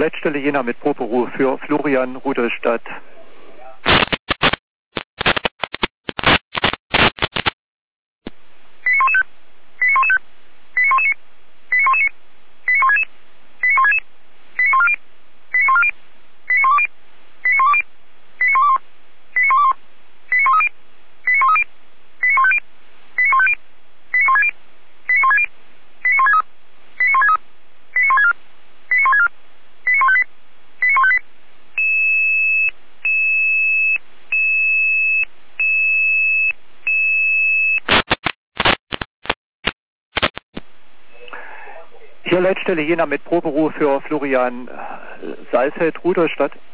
Leitstelle Jena mit Proberuf für Florian Rudolstadt. Hier Leitstelle Jena mit Proberuf für Florian Saalfeld, Rudolstadt.